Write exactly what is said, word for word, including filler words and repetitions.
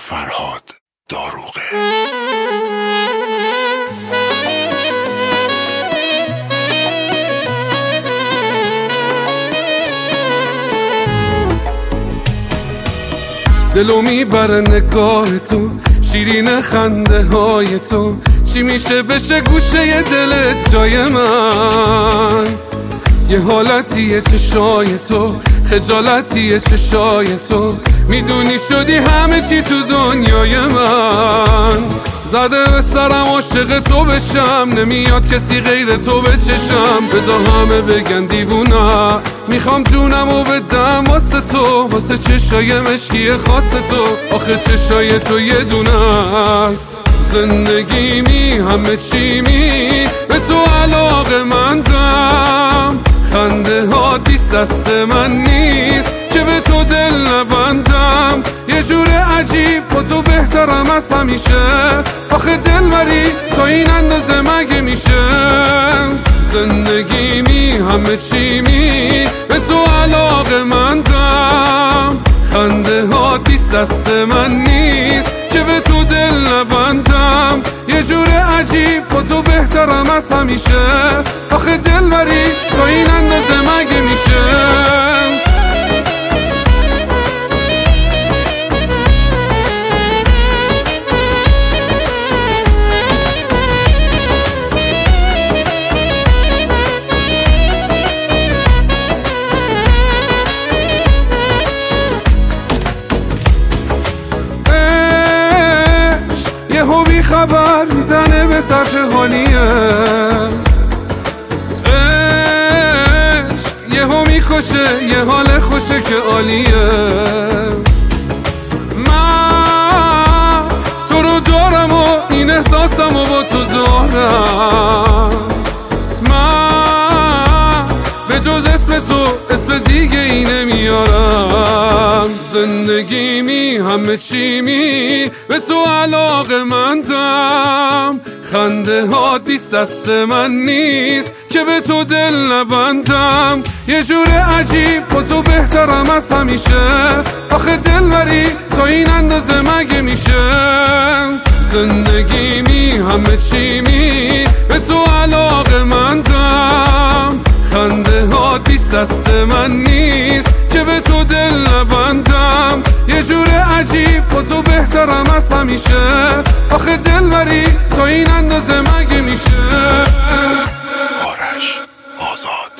فرهاد داروغه. دلو میبره نگاه تو، شیرین خنده های تو، چی میشه بشه گوشه دلت جای من؟ یه حالتیه چشای تو، خجالتیه چشای تو، میدونی شدی همه چی تو دنیای من. زده به سرم عاشق تو بشم، نمیاد کسی غیر تو بچشم، بذار همه بگن دیوونه است، میخوام جونمو بدم واسه تو، واسه چشای مشکی خاص تو، آخه چشای تو یه دونه است. زندگی می همه چی می به تو علاقه مندم، خنده ها دیست دست من نیست که به تو دل نبندم، یه جور عجیب با تو بهترم از همیشه، آخه دل بری تا این اندازه مگه میشه؟ زندگی می همه چی می به تو علاقه مندم، خنده ها دیست دست من نیست که به تو دل نبندم، یه جور عجیب با تو بهترم از همیشه، آخه دل بری تا این اندازه مگه میشه؟ یهو بی خبر میزنه به سر چه حالیه، عشق یهو میکشه یه حال خوشه که عالیه. من تو رو دارم و این احساسم و با تو دارم، من به جز اسم تو اسم دیگه ای نمیارم. زندگی می همه چی می به تو علاقه مندم، خنده ها دیست دست من نیست که به تو دل نبندم، یه جور عجیب با تو بهترم از همیشه، آخه دل بری تا این اندازه مگه میشه؟ زندگی می همه چی می به تو علاقه مندم، خنده ها دیست دست من نیست که به تو دل نبندم، یه جور عجیب با تو بهترم از همیشه، آخه دل بری تا این اندازه مگه میشه؟ آرش آزاد.